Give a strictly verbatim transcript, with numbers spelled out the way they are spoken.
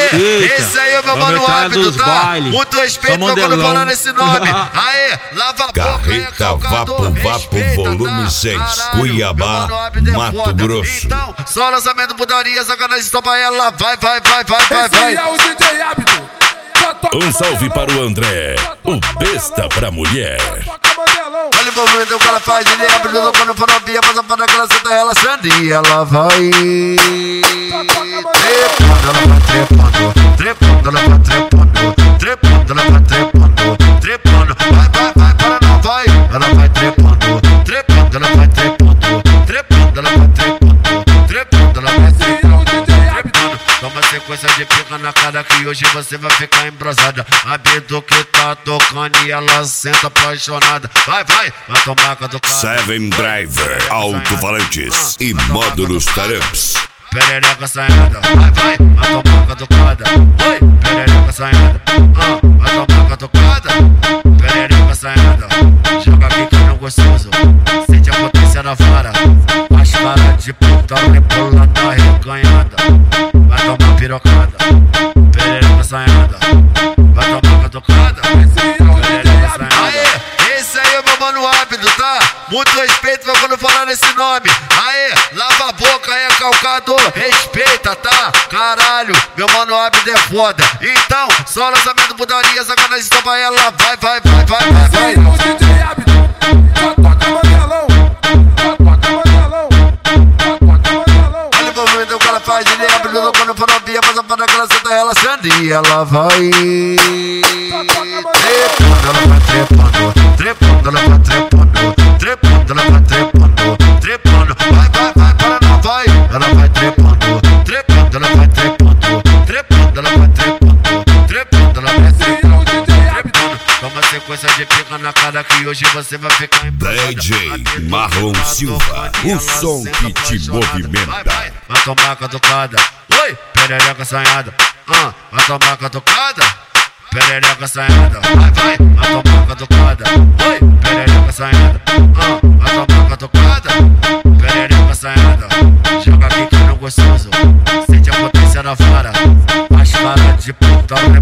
Aê, Eita, esse aí é o meu mano hábito, tá? baile. Muito respeito pra quando falar nesse nome. Aê, lava a boca, Carreta Vapo Vapo Volume seis, Cuiabá, Mato Grosso. Então, só lançamento, putaria, sacanagem, estopa ela. Vai, vai, vai, vai, vai, vai. Esse é o D J Hábito. Um salve para o André, o besta pra mulher. Olha o movimento que ela faz, ele abre o quando for novinha, passa para que ela senta relaxando e ela vai trepando, ela vai trepando, trepando, ela vai trepando, trepando, ela vai trepando, trepando, vai, vai, vai, para não vai, ela vai trepando, trepando, ela vai trepando, trepando, ela vai trepando, trepando, ela vai trepando, trepando. Toma sequência de pica na cara que hoje você vai ficar embrasada. A Bidu que tá tocando e ela senta apaixonada. Vai, vai, vai tomar com a tocada. Seven Driver, alto-falantes e módulos taramps. Perereca saindo, vai, vai, vai tomar com a tocada. Oi, perereca saindo, ah, vai tomar com a tocada. Perereca saindo, joga aqui que não gostoso. Sente a potência na vara. As caras de puta rebola tá reganhada. Vai tomar pirocada, perereca saindo, vai tomar com a tocada. Perereca saindo. Aê, esse aí é meu mano hábito, tá? Muito respeito pra quando falar nesse nome. Aê, lava a boca, é calcado, respeita, tá? Caralho, meu mano hábito é foda. Então, só lançamento, putaria, sacanagem, estopa ela. Vai, vai, vai, vai, vai, vai. Esse é o D J Hábito. Só toca manelão. Só toca manelão. Só toca manelão. Olha o movimento que ela faz, ele abre o quando for novinha, passa para que ela senta relaxando e ela vai trepando, ela vai trepando, trepando, ela vai trepando, trepando, ela vai trepando, trepando, vai, vai, vai, para não vai, ela vai trepando, trepando, ela vai trepando, trepando, ela vai trepando, trepando, ela vai trepando, trepando. Toma sequência de pica na cara que hoje você vai ficar embrasada. D J Marlon Silva, o som que te movimenta. Vai, vai, vai tomar com a tocada. Oi, perereca assanhada, ah, vai tomar com a tocada. Perereca assanhada, vai, vai, vai tomar com a tocada. Oi, perereca assanhada, ah, vai tomar com a tocada. Perereca assanhada, joga aqui que não gostoso. Sente a potência na vara. As caras de puta